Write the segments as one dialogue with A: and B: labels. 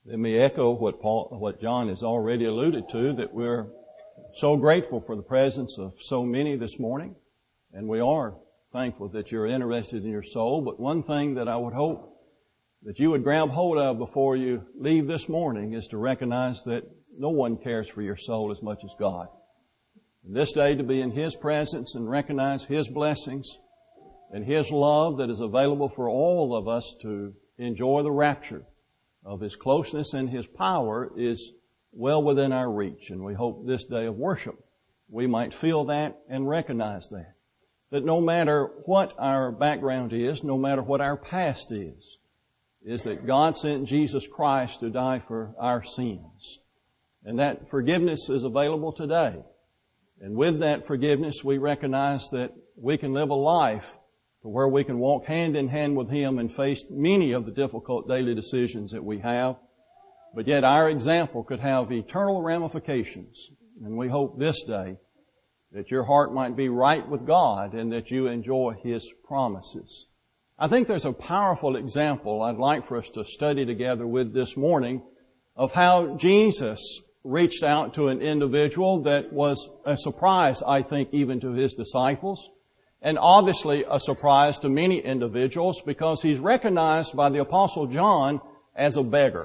A: Let me echo what John has already alluded to, that we're so grateful for the presence of so many this morning, and we are thankful that you're interested in your soul. But one thing that I would hope that you would grab hold of before you leave this morning is to recognize that no one cares for your soul as much as God. And this day to be in His presence and recognize His blessings and His love that is available for all of us to enjoy the rapture of His closeness and His power is well within our reach. And we hope this day of worship we might feel that and recognize that. That no matter what our background is, no matter what our past is that God sent Jesus Christ to die for our sins. And that forgiveness is available today. And with that forgiveness, we recognize that we can live a life to where we can walk hand in hand with Him and face many of the difficult daily decisions that we have. But yet our example could have eternal ramifications. And we hope this day that your heart might be right with God and that you enjoy His promises. I think there's a powerful example I'd like for us to study together with this morning of how Jesus reached out to an individual that was a surprise, I think, even to His disciples, and obviously a surprise to many individuals because He's recognized by the Apostle John as a beggar.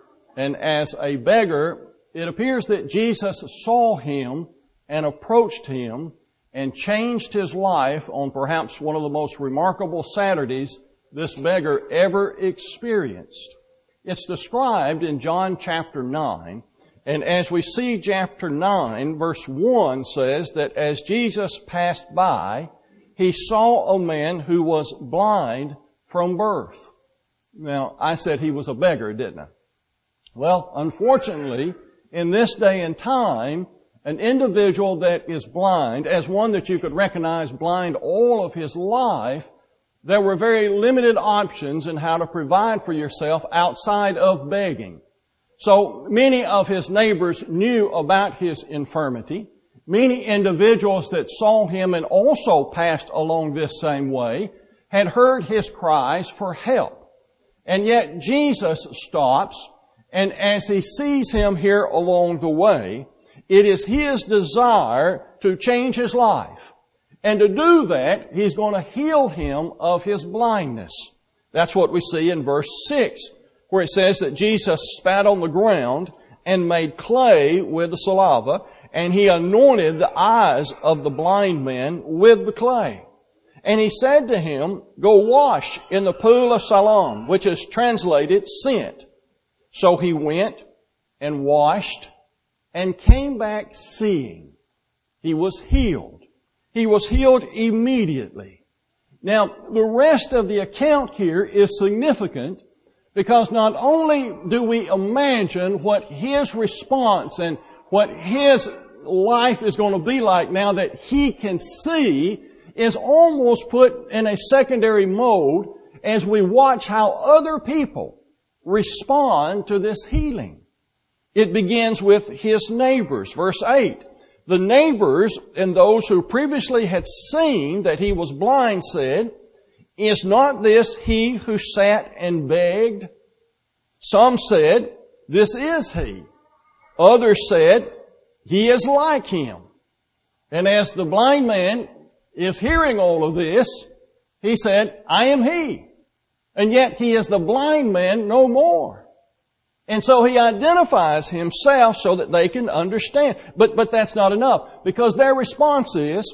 A: And as a beggar, it appears that Jesus saw him and approached him and changed his life on perhaps one of the most remarkable Saturdays this beggar ever experienced. It's described in John chapter 9, and as we see chapter 9, verse 1 says that as Jesus passed by, He saw a man who was blind from birth. Now, I said he was a beggar, didn't I? Well, unfortunately, in this day and time, an individual that is blind, as one that you could recognize blind all of his life, there were very limited options in how to provide for yourself outside of begging. So many of his neighbors knew about his infirmity. Many individuals that saw him and also passed along this same way had heard his cries for help. And yet Jesus stops, and as He sees him here along the way, it is His desire to change his life. And to do that, He's going to heal him of his blindness. That's what we see in verse 6, where it says that Jesus spat on the ground and made clay with the saliva, and He anointed the eyes of the blind man with the clay. And He said to him, "Go wash in the pool of Siloam," which is translated sent. So he went and washed and came back seeing. He was healed. He was healed immediately. Now, the rest of the account here is significant because not only do we imagine what his response and what his life is going to be like now that he can see is almost put in a secondary mode as we watch how other people respond to this healing. It begins with his neighbors. Verse 8, the neighbors and those who previously had seen that he was blind said, "Is not this he who sat and begged?" Some said, "This is he." Others said, "He is like him." And as the blind man is hearing all of this, he said, "I am he." And yet he is the blind man no more. And so he identifies himself so that they can understand. But that's not enough, because their response is,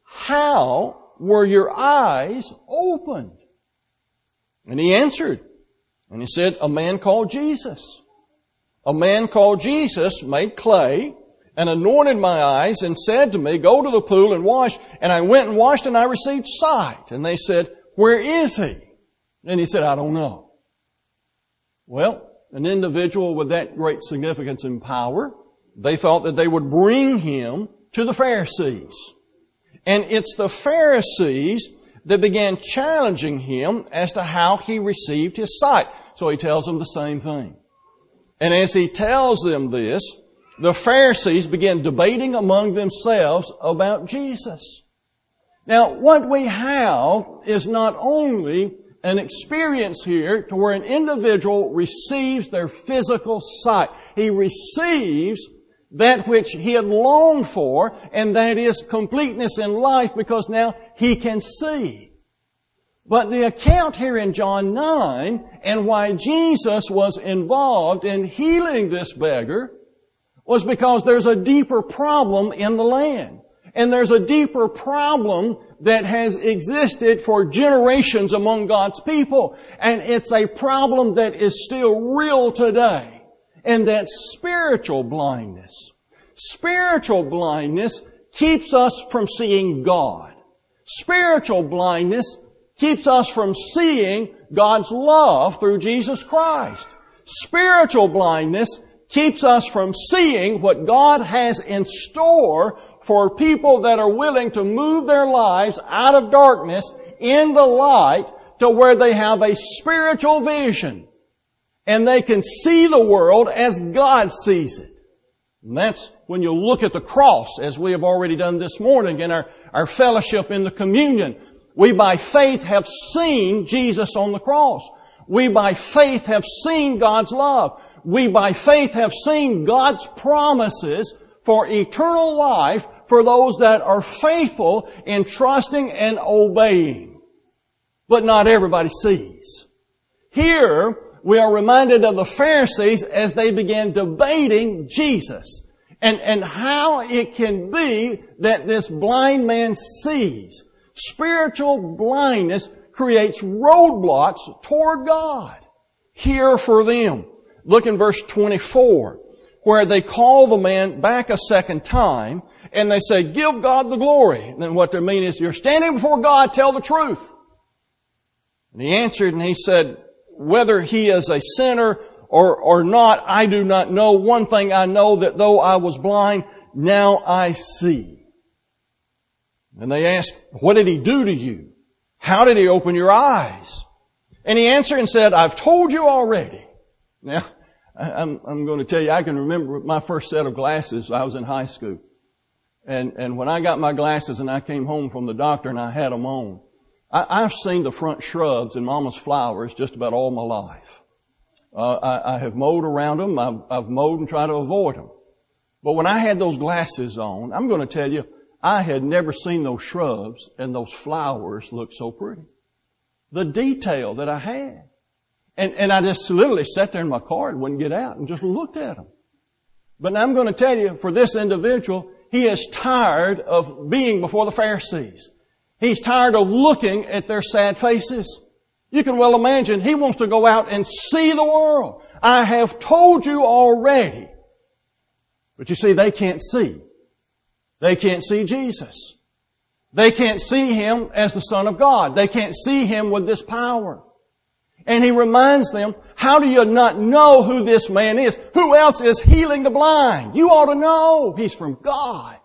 A: "How were your eyes opened?" And he answered, and he said, "A man called Jesus. A man called Jesus made clay and anointed my eyes and said to me, 'Go to the pool and wash.' And I went and washed and I received sight." And they said, "Where is he?" And he said, "I don't know." Well, an individual with that great significance and power, they thought that they would bring him to the Pharisees. And it's the Pharisees that began challenging him as to how he received his sight. So he tells them the same thing. And as he tells them this, the Pharisees began debating among themselves about Jesus. Now, what we have is not only an experience here to where an individual receives their physical sight. He receives that which he had longed for, and that is completeness in life, because now he can see. But the account here in John 9, and why Jesus was involved in healing this beggar, was because there's a deeper problem in the land. And there's a deeper problem that has existed for generations among God's people. And it's a problem that is still real today. And that's spiritual blindness. Spiritual blindness keeps us from seeing God. Spiritual blindness keeps us from seeing God's love through Jesus Christ. Spiritual blindness keeps us from seeing what God has in store for people that are willing to move their lives out of darkness in the light to where they have a spiritual vision and they can see the world as God sees it. And that's when you look at the cross, as we have already done this morning in our fellowship in the communion. We by faith have seen Jesus on the cross. We by faith have seen God's love. We by faith have seen God's promises for eternal life for those that are faithful in trusting and obeying. But not everybody sees. Here, we are reminded of the Pharisees as they began debating Jesus and how it can be that this blind man sees. Spiritual blindness creates roadblocks toward God. Here for them. Look in verse 24, where they call the man back a second time, and they say, "Give God the glory." And then what they mean is, you're standing before God, tell the truth. And he answered and he said, "Whether he is a sinner or not, I do not know. One thing I know, that though I was blind, now I see." And they asked, "What did he do to you? How did he open your eyes?" And he answered and said, "I've told you already." Now, I'm going to tell you, I can remember my first set of glasses. I was in high school. And when I got my glasses and I came home from the doctor and I had them on, I've seen the front shrubs and Mama's flowers just about all my life. I have mowed around them. I've mowed and tried to avoid them. But when I had those glasses on, I'm going to tell you, I had never seen those shrubs and those flowers look so pretty. The detail that I had. And I just literally sat there in my car and wouldn't get out and just looked at them. But now I'm going to tell you, for this individual, he is tired of being before the Pharisees. He's tired of looking at their sad faces. You can well imagine he wants to go out and see the world. I have told you already. But you see, they can't see. They can't see Jesus. They can't see Him as the Son of God. They can't see Him with this power. And He reminds them, how do you not know who this man is? Who else is healing the blind? You ought to know. He's from God.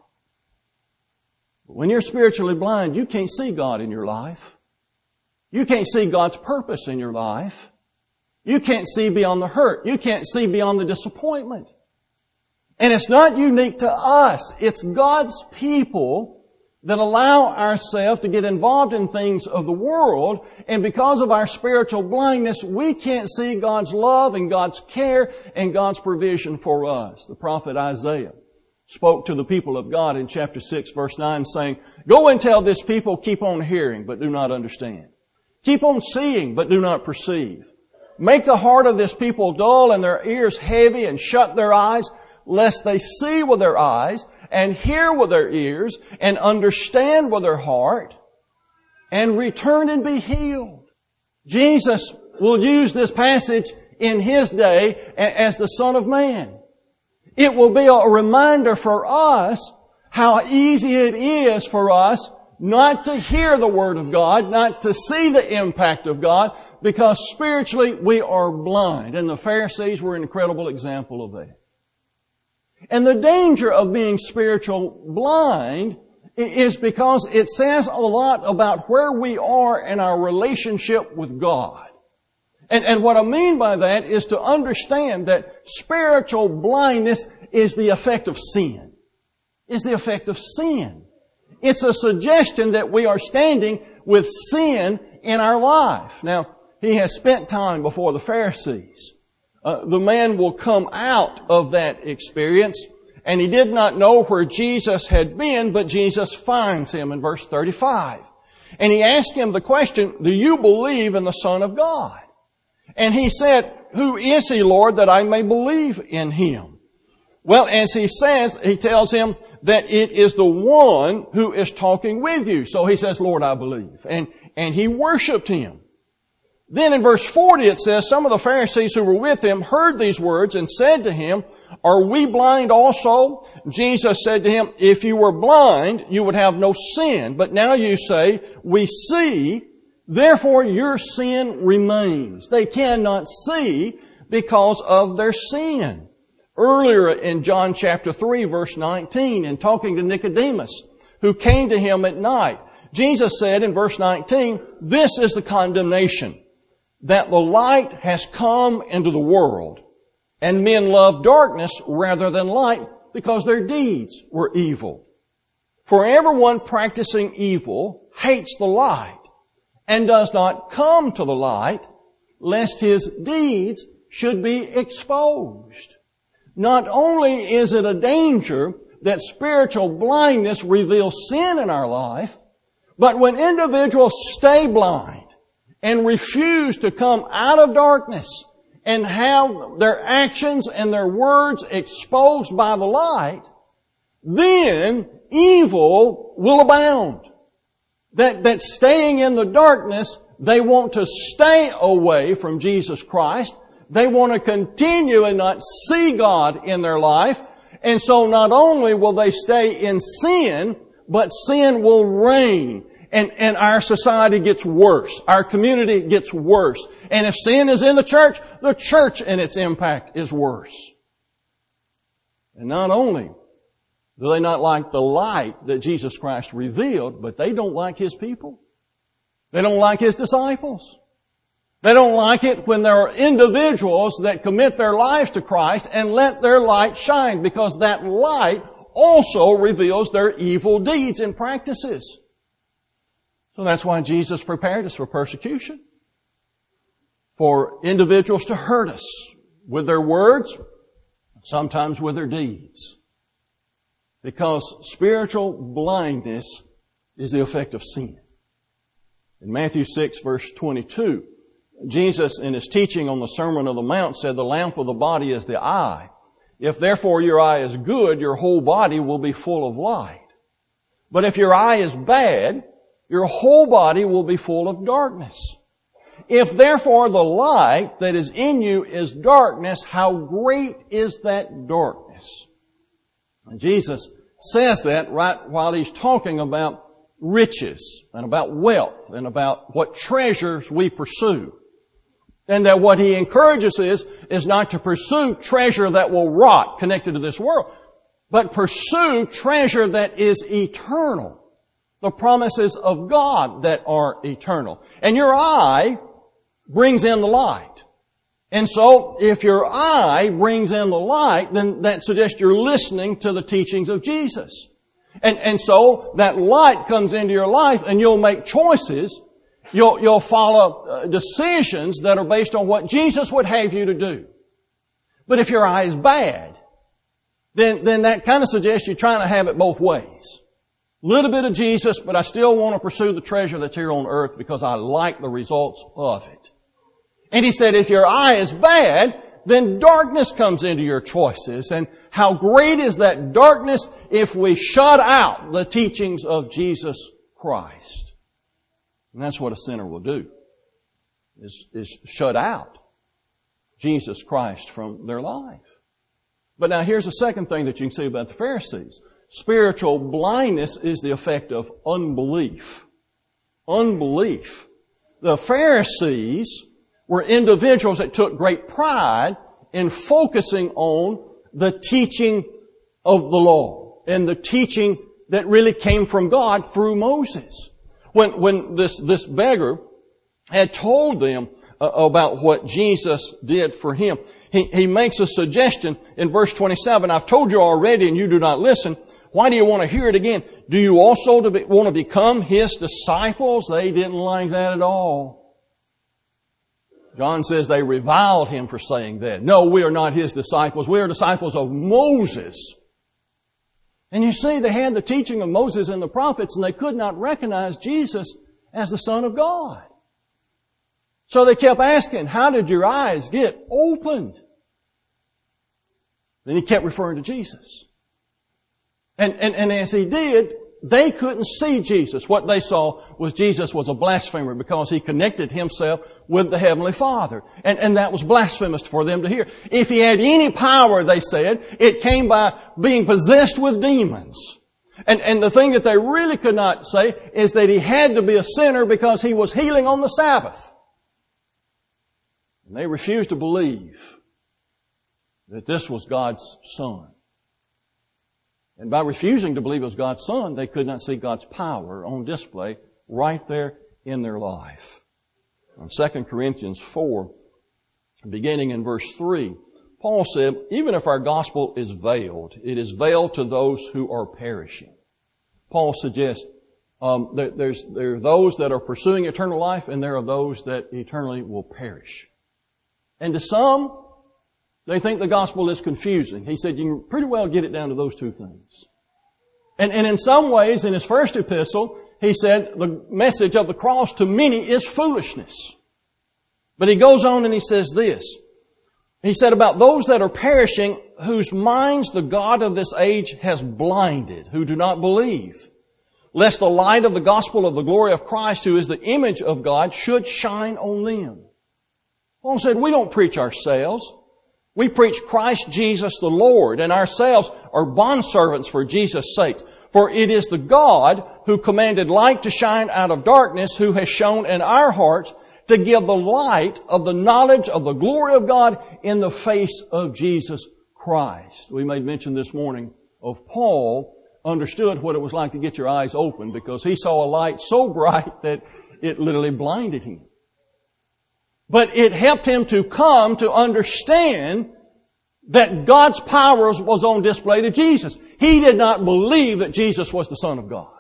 A: But when you're spiritually blind, you can't see God in your life. You can't see God's purpose in your life. You can't see beyond the hurt. You can't see beyond the disappointment. And it's not unique to us. It's God's people that allow ourselves to get involved in things of the world, and because of our spiritual blindness, we can't see God's love and God's care and God's provision for us. The prophet Isaiah spoke to the people of God in chapter 6, verse 9, saying, "Go and tell this people, keep on hearing, but do not understand. Keep on seeing, but do not perceive. Make the heart of this people dull and their ears heavy, and shut their eyes, lest they see with their eyes, and hear with their ears, and understand with their heart, and return and be healed." Jesus will use this passage in His day as the Son of Man. It will be a reminder for us how easy it is for us not to hear the Word of God, not to see the impact of God, because spiritually we are blind. And the Pharisees were an incredible example of that. And the danger of being spiritual blind is because it says a lot about where we are in our relationship with God. And what I mean by that is to understand that spiritual blindness is the effect of sin. Is the effect of sin. It's a suggestion that we are standing with sin in our life. Now, he has spent time before the Pharisees. The man will come out of that experience, and he did not know where Jesus had been, but Jesus finds him in verse 35. And he asked him the question, do you believe in the Son of God? And he said, who is he, Lord, that I may believe in him? Well, as he says, he tells him that it is the one who is talking with you. So he says, Lord, I believe. And he worshiped him. Then in verse 40 it says, some of the Pharisees who were with him heard these words and said to him, are we blind also? Jesus said to him, if you were blind, you would have no sin. But now you say, we see, therefore your sin remains. They cannot see because of their sin. Earlier in John chapter 3 verse 19, in talking to Nicodemus, who came to him at night, Jesus said in verse 19, this is the condemnation, that the light has come into the world, and men love darkness rather than light because their deeds were evil. For everyone practicing evil hates the light and does not come to the light, lest his deeds should be exposed. Not only is it a danger that spiritual blindness reveals sin in our life, but when individuals stay blind and refuse to come out of darkness and have their actions and their words exposed by the light, then evil will abound. That staying in the darkness, they want to stay away from Jesus Christ. They want to continue and not see God in their life. And so not only will they stay in sin, but sin will reign. And our society gets worse. Our community gets worse. And if sin is in the church and its impact is worse. And not only do they not like the light that Jesus Christ revealed, but they don't like His people. They don't like His disciples. They don't like it when there are individuals that commit their lives to Christ and let their light shine, because that light also reveals their evil deeds and practices. So that's why Jesus prepared us for persecution. For individuals to hurt us with their words, sometimes with their deeds. Because spiritual blindness is the effect of sin. In Matthew 6 verse 22, Jesus in His teaching on the Sermon on the Mount said, the lamp of the body is the eye. If therefore your eye is good, your whole body will be full of light. But if your eye is bad, your whole body will be full of darkness. If therefore the light that is in you is darkness, how great is that darkness? And Jesus says that right while He's talking about riches and about wealth and about what treasures we pursue. And that what He encourages is not to pursue treasure that will rot connected to this world, but pursue treasure that is eternal. The promises of God that are eternal. And your eye brings in the light. And so, if your eye brings in the light, then that suggests you're listening to the teachings of Jesus. And so, that light comes into your life and you'll make choices. You'll follow decisions that are based on what Jesus would have you to do. But if your eye is bad, then that kind of suggests you're trying to have it both ways. A little bit of Jesus, but I still want to pursue the treasure that's here on earth because I like the results of it. And He said, if your eye is bad, then darkness comes into your choices. And how great is that darkness if we shut out the teachings of Jesus Christ? And that's what a sinner will do, is shut out Jesus Christ from their life. But now here's the second thing that you can see about the Pharisees. Spiritual blindness is the effect of unbelief. Unbelief. The Pharisees were individuals that took great pride in focusing on the teaching of the law and the teaching that really came from God through Moses. When this beggar had told them about what Jesus did for him, he makes a suggestion in verse 27, I've told you already and you do not listen. Why do you want to hear it again? Do you also want to become His disciples? They didn't like that at all. John says they reviled Him for saying that. No, we are not His disciples. We are disciples of Moses. And you see, they had the teaching of Moses and the prophets, and they could not recognize Jesus as the Son of God. So they kept asking, how did your eyes get opened? Then He kept referring to Jesus. And as He did, they couldn't see Jesus. What they saw was Jesus was a blasphemer because He connected Himself with the Heavenly Father. And that was blasphemous for them to hear. If He had any power, they said, it came by being possessed with demons. And the thing that they really could not say is that He had to be a sinner because He was healing on the Sabbath. And they refused to believe that this was God's Son. And by refusing to believe it was God's Son, they could not see God's power on display right there in their life. In 2 Corinthians 4, beginning in verse 3, Paul said, even if our gospel is veiled, it is veiled to those who are perishing. Paul suggests there are those that are pursuing eternal life, and there are those that eternally will perish. And to some, they think the gospel is confusing. He said you can pretty well get it down to those two things. And in some ways, in his first epistle, he said the message of the cross to many is foolishness. But he goes on and he says this. He said about those that are perishing, whose minds the God of this age has blinded, who do not believe, lest the light of the gospel of the glory of Christ, who is the image of God, should shine on them. Paul said, we don't preach ourselves. We preach Christ Jesus the Lord, and ourselves are bondservants for Jesus' sake. For it is the God who commanded light to shine out of darkness, who has shone in our hearts to give the light of the knowledge of the glory of God in the face of Jesus Christ. We made mention this morning of Paul understood what it was like to get your eyes open because he saw a light so bright that it literally blinded him. But it helped him to come to understand that God's power was on display to Jesus. He did not believe that Jesus was the Son of God.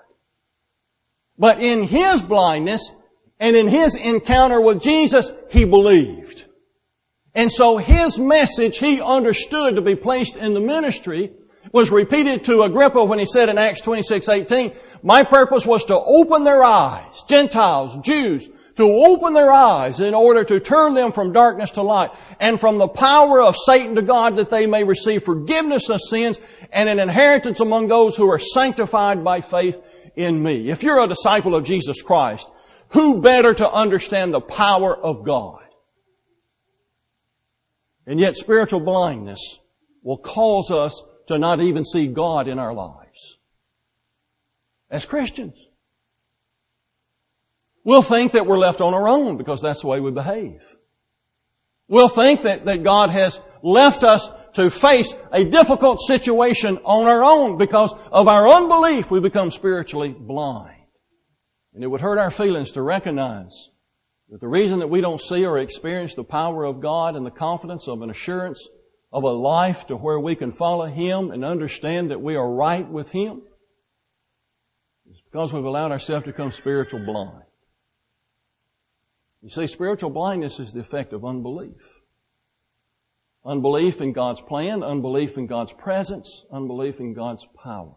A: But in his blindness and in his encounter with Jesus, he believed. And so his message he understood to be placed in the ministry was repeated to Agrippa when he said in Acts 26:18, my purpose was to open their eyes, Gentiles, Jews, to open their eyes in order to turn them from darkness to light and from the power of Satan to God, that they may receive forgiveness of sins and an inheritance among those who are sanctified by faith in me. If you're a disciple of Jesus Christ, who better to understand the power of God? And yet spiritual blindness will cause us to not even see God in our lives. As Christians, we'll think that we're left on our own because that's the way we behave. We'll think that God has left us to face a difficult situation on our own because of our unbelief. We become spiritually blind. And it would hurt our feelings to recognize that the reason that we don't see or experience the power of God and the confidence of an assurance of a life to where we can follow Him and understand that we are right with Him is because we've allowed ourselves to become spiritual blind. You see, spiritual blindness is the effect of unbelief. Unbelief in God's plan, unbelief in God's presence, unbelief in God's power.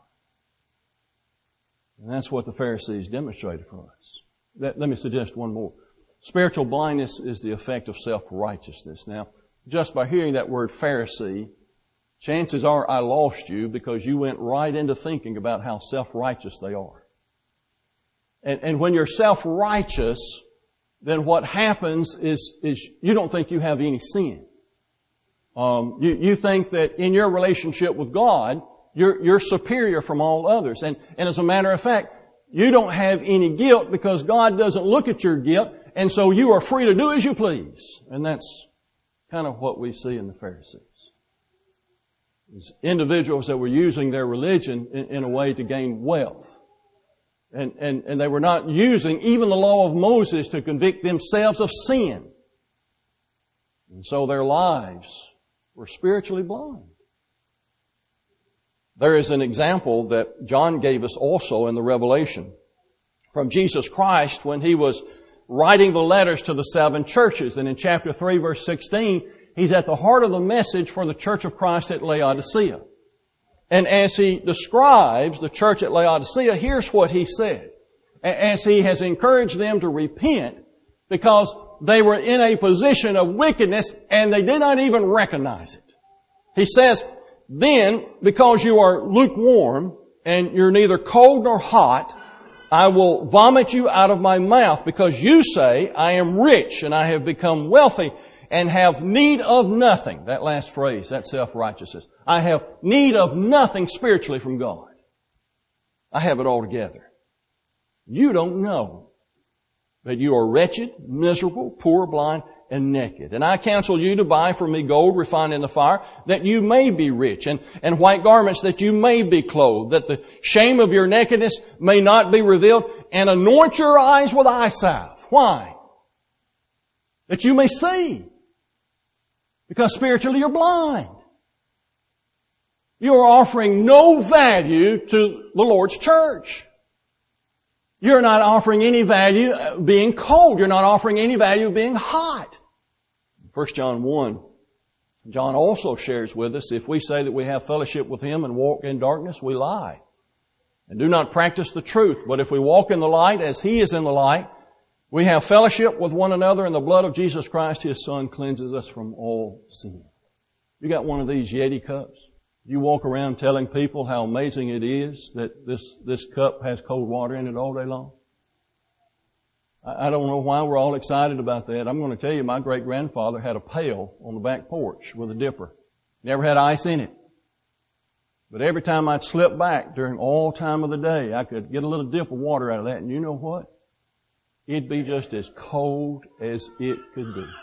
A: And that's what the Pharisees demonstrated for us. Let me suggest one more. Spiritual blindness is the effect of self-righteousness. Now, just by hearing that word Pharisee, chances are I lost you because you went right into thinking about how self-righteous they are. And when you're self-righteous, then what happens is you don't think you have any sin. You think that in your relationship with God, you're superior from all others. And as a matter of fact, you don't have any guilt because God doesn't look at your guilt, and so you are free to do as you please. And that's kind of what we see in the Pharisees. These individuals that were using their religion in a way to gain wealth. And they were not using even the law of Moses to convict themselves of sin. And so their lives were spiritually blind. There is an example that John gave us also in the Revelation from Jesus Christ when He was writing the letters to the 7 churches. And in chapter 3, verse 16, He's at the heart of the message for the church of Christ at Laodicea. And as He describes the church at Laodicea, here's what He said. As He has encouraged them to repent because they were in a position of wickedness and they did not even recognize it. He says, "Then, because you are lukewarm and you're neither cold nor hot, I will vomit you out of my mouth because you say, I am rich and I have become wealthy and have need of nothing." That last phrase, that self-righteousness. I have need of nothing spiritually from God. I have it all together. You don't know that you are wretched, miserable, poor, blind, and naked. And I counsel you to buy from me gold refined in the fire, that you may be rich, and white garments that you may be clothed, that the shame of your nakedness may not be revealed, and anoint your eyes with eye salve. Why? That you may see. Because spiritually you're blind. You are offering no value to the Lord's church. You're not offering any value being cold. You're not offering any value being hot. 1 John 1, John also shares with us, if we say that we have fellowship with Him and walk in darkness, we lie and do not practice the truth. But if we walk in the light as He is in the light, we have fellowship with one another, and the blood of Jesus Christ, His Son, cleanses us from all sin. You got one of these Yeti cups? You walk around telling people how amazing it is that this cup has cold water in it all day long? I don't know why we're all excited about that. I'm going to tell you, my great-grandfather had a pail on the back porch with a dipper. Never had ice in it. But every time I'd slip back during all time of the day, I could get a little dip of water out of that. And you know what? It'd be just as cold as it could be.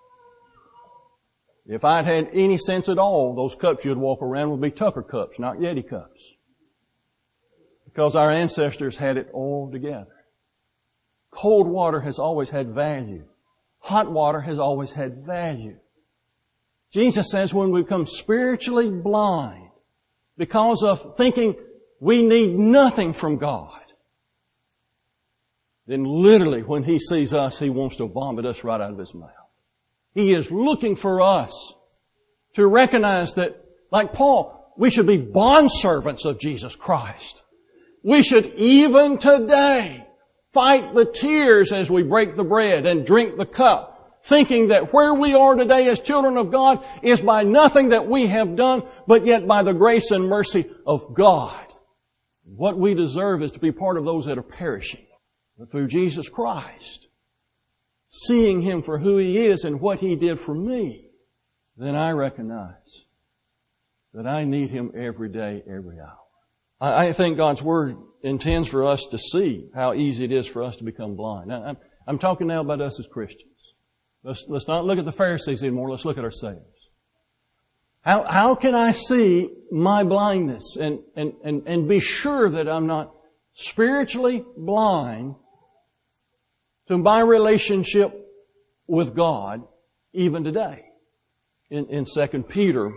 A: If I'd had any sense at all, those cups you'd walk around would be Tucker cups, not Yeti cups. Because our ancestors had it all together. Cold water has always had value. Hot water has always had value. Jesus says when we become spiritually blind because of thinking we need nothing from God, then literally when He sees us, He wants to vomit us right out of His mouth. He is looking for us to recognize that, like Paul, we should be bondservants of Jesus Christ. We should even today fight the tears as we break the bread and drink the cup, thinking that where we are today as children of God is by nothing that we have done, but yet by the grace and mercy of God. What we deserve is to be part of those that are perishing. But through Jesus Christ, seeing Him for who He is and what He did for me, then I recognize that I need Him every day, every hour. I think God's Word intends for us to see how easy it is for us to become blind. Now, I'm talking now about us as Christians. Let's not look at the Pharisees anymore. Let's look at ourselves. How can I see my blindness and be sure that I'm not spiritually blind to my relationship with God even today? In 2 Peter,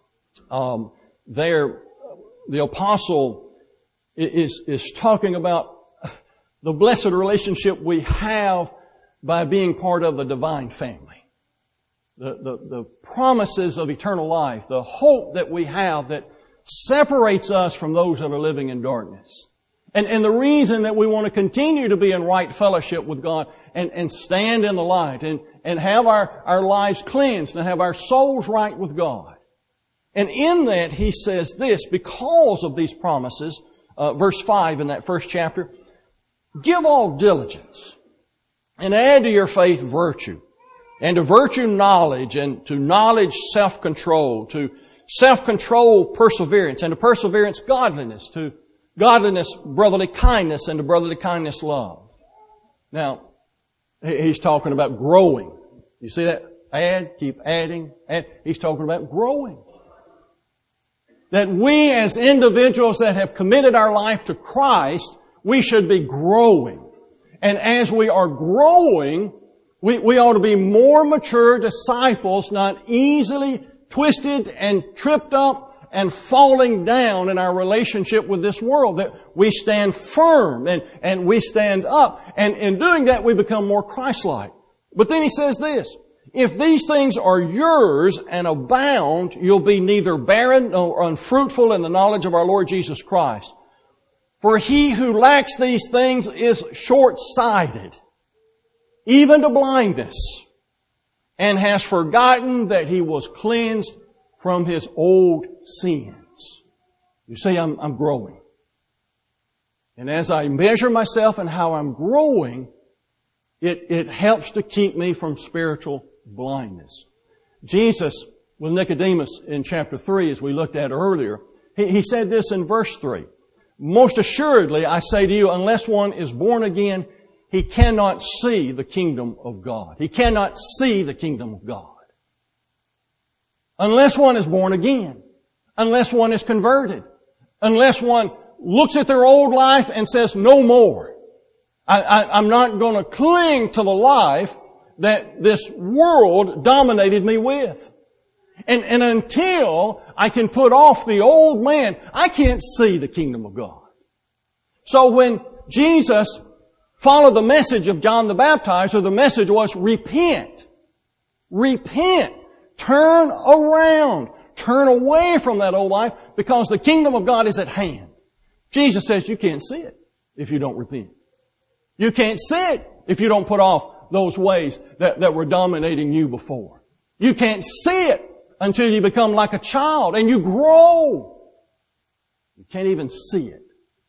A: the apostle is talking about the blessed relationship we have by being part of the divine family. The promises of eternal life, the hope that we have that separates us from those that are living in darkness. And the reason that we want to continue to be in right fellowship with God and stand in the light and have our lives cleansed and have our souls right with God. And in that He says this, because of these promises, verse 5 in that first chapter, give all diligence and add to your faith virtue, and to virtue knowledge, and to knowledge self-control, to self-control perseverance, and to perseverance godliness, to godliness brotherly kindness, and to brotherly kindness love. Now, He's talking about growing. You see that? Add, keep adding, add. He's talking about growing. That we as individuals that have committed our life to Christ, we should be growing. And as we are growing, we ought to be more mature disciples, not easily twisted and tripped up and falling down in our relationship with this world, that we stand firm and we stand up. And in doing that, we become more Christ-like. But then he says this, if these things are yours and abound, you'll be neither barren nor unfruitful in the knowledge of our Lord Jesus Christ. For he who lacks these things is short-sighted, even to blindness, and has forgotten that he was cleansed from his old sins. You see, I'm growing. And as I measure myself and how I'm growing, it helps to keep me from spiritual blindness. Jesus, with Nicodemus in chapter 3, as we looked at earlier, he said this in verse 3. Most assuredly, I say to you, unless one is born again, he cannot see the kingdom of God. He cannot see the kingdom of God. Unless one is born again. Unless one is converted. Unless one looks at their old life and says, no more. I'm not going to cling to the life that this world dominated me with. And until I can put off the old man, I can't see the kingdom of God. So when Jesus followed the message of John the Baptizer, the message was repent. Repent. Turn around. Turn away from that old life because the kingdom of God is at hand. Jesus says you can't see it if you don't repent. You can't see it if you don't put off those ways that were dominating you before. You can't see it until you become like a child and you grow. You can't even see it.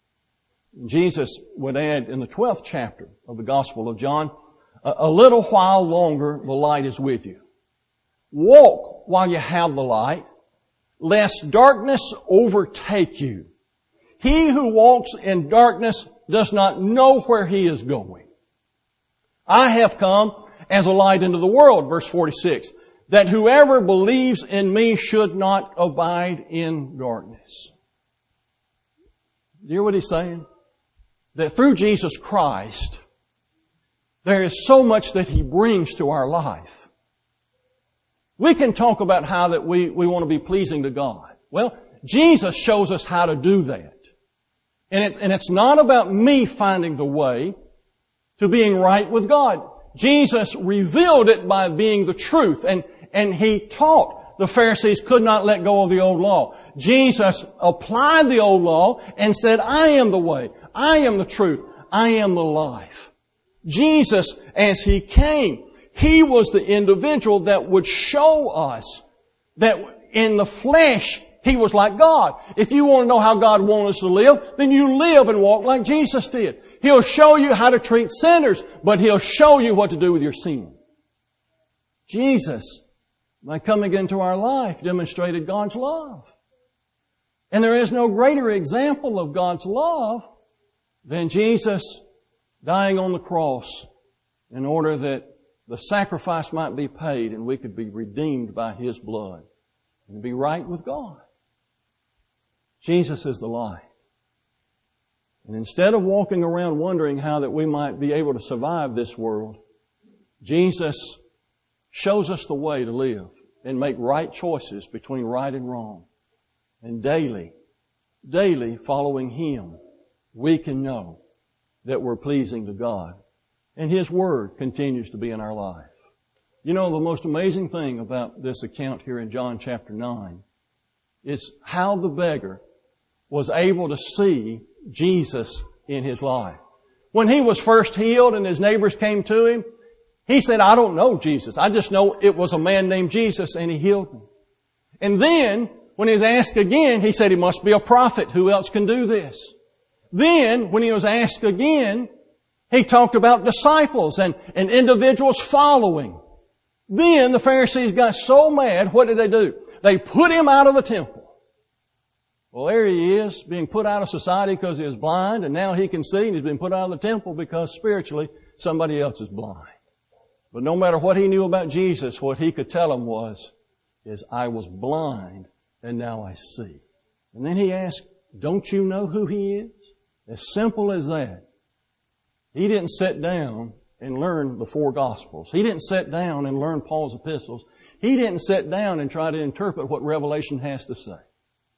A: Jesus would add in the 12th chapter of the Gospel of John, a little while longer the light is with you. Walk while you have the light, lest darkness overtake you. He who walks in darkness does not know where he is going. I have come as a light into the world, verse 46, that whoever believes in me should not abide in darkness. Do you hear what he's saying? That through Jesus Christ, there is so much that He brings to our life. We can talk about how that we want to be pleasing to God. Well, Jesus shows us how to do that. And it's not about me finding the way to being right with God. Jesus revealed it by being the truth. And He taught the Pharisees could not let go of the old law. Jesus applied the old law and said, I am the way. I am the truth. I am the life. Jesus, as He came, He was the individual that would show us that in the flesh, He was like God. If you want to know how God wants us to live, then you live and walk like Jesus did. He'll show you how to treat sinners, but He'll show you what to do with your sin. Jesus, by coming into our life, demonstrated God's love. And there is no greater example of God's love than Jesus dying on the cross in order that the sacrifice might be paid and we could be redeemed by His blood and be right with God. Jesus is the light. And instead of walking around wondering how that we might be able to survive this world, Jesus shows us the way to live and make right choices between right and wrong. And daily following Him, we can know that we're pleasing to God. And His Word continues to be in our life. You know, the most amazing thing about this account here in John chapter 9 is how the beggar was able to see Jesus in his life. When he was first healed and his neighbors came to him, he said, I don't know Jesus. I just know it was a man named Jesus and He healed me. And then, when he was asked again, he said he must be a prophet. Who else can do this? Then, when he was asked again, he talked about disciples and individuals following. Then the Pharisees got so mad, what did they do? They put him out of the temple. Well, there he is, being put out of society because he was blind, and now he can see, and he's been put out of the temple because spiritually somebody else is blind. But no matter what he knew about Jesus, what he could tell him is I was blind, and now I see. And then he asked, don't you know who He is? As simple as that. He didn't sit down and learn the 4 Gospels. He didn't sit down and learn Paul's epistles. He didn't sit down and try to interpret what Revelation has to say.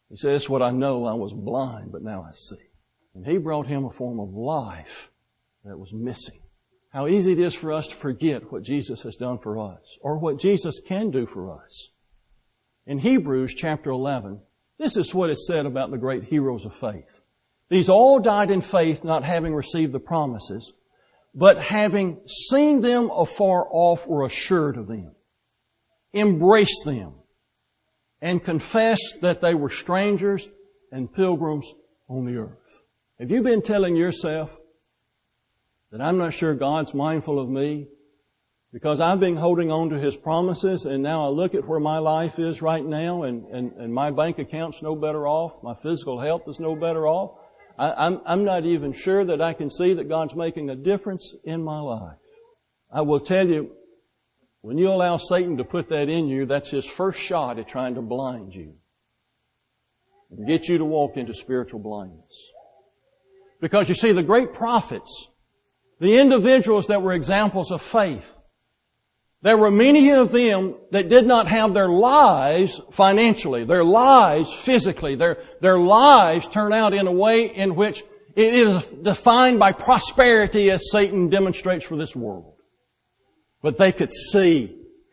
A: He says, "That's what I know. I was blind, but now I see." And He brought him a form of life that was missing. How easy it is for us to forget what Jesus has done for us, or what Jesus can do for us. In Hebrews chapter 11, this is what is said about the great heroes of faith. These all died in faith, not having received the promises, but having seen them afar off, were assured of them, embraced them, and confessed that they were strangers and pilgrims on the earth. Have you been telling yourself that I'm not sure God's mindful of me because I've been holding on to His promises, and now I look at where my life is right now, and my bank account's no better off, my physical health is no better off. I'm not even sure that I can see that God's making a difference in my life. I will tell you, when you allow Satan to put that in you, that's his first shot at trying to blind you and get you to walk into spiritual blindness. Because you see, the great prophets, the individuals that were examples of faith, there were many of them that did not have their lives financially, their lives physically, their lives turn out in a way in which it is defined by prosperity as Satan demonstrates for this world. But they could see.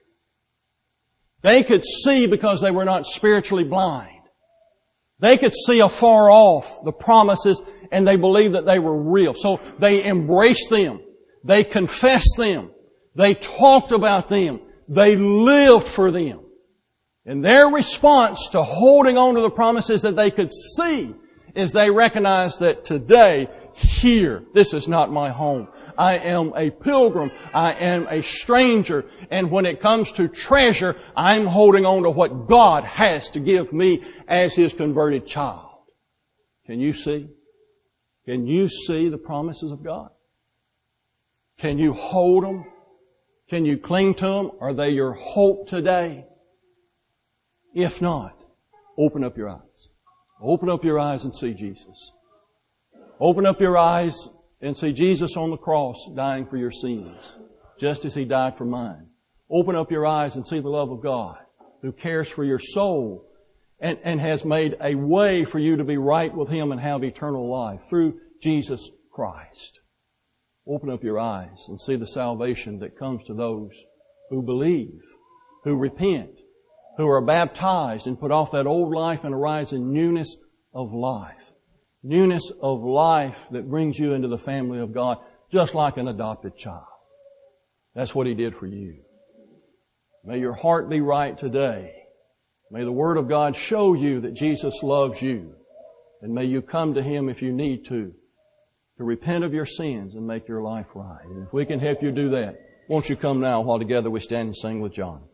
A: They could see because they were not spiritually blind. They could see afar off the promises, and they believed that they were real. So they embraced them. They confessed them. They talked about them. They lived for them. And their response to holding on to the promises that they could see is they recognized that today, here, this is not my home. I am a pilgrim. I am a stranger. And when it comes to treasure, I'm holding on to what God has to give me as His converted child. Can you see? Can you see the promises of God? Can you hold them? Can you cling to them? Are they your hope today? If not, open up your eyes. Open up your eyes and see Jesus. Open up your eyes and see Jesus on the cross dying for your sins, just as He died for mine. Open up your eyes and see the love of God who cares for your soul and has made a way for you to be right with Him and have eternal life through Jesus Christ. Open up your eyes and see the salvation that comes to those who believe, who repent, who are baptized and put off that old life and arise in newness of life. Newness of life that brings you into the family of God, just like an adopted child. That's what He did for you. May your heart be right today. May the Word of God show you that Jesus loves you. And may you come to Him if you need to repent of your sins and make your life right. And if we can help you do that, won't you come now while together we stand and sing with John?